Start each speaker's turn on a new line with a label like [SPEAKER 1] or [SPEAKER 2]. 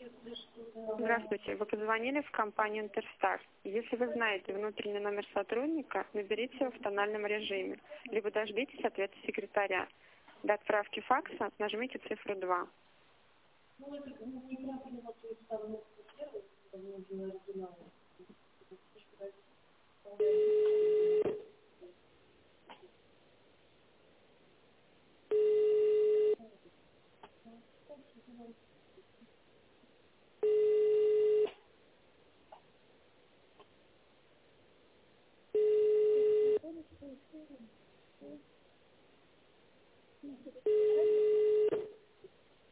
[SPEAKER 1] Здравствуйте, вы позвонили в компанию Интерстар. Если вы знаете внутренний номер сотрудника, наберите его в тональном режиме, либо дождитесь ответа секретаря. До отправки факса нажмите цифру 2.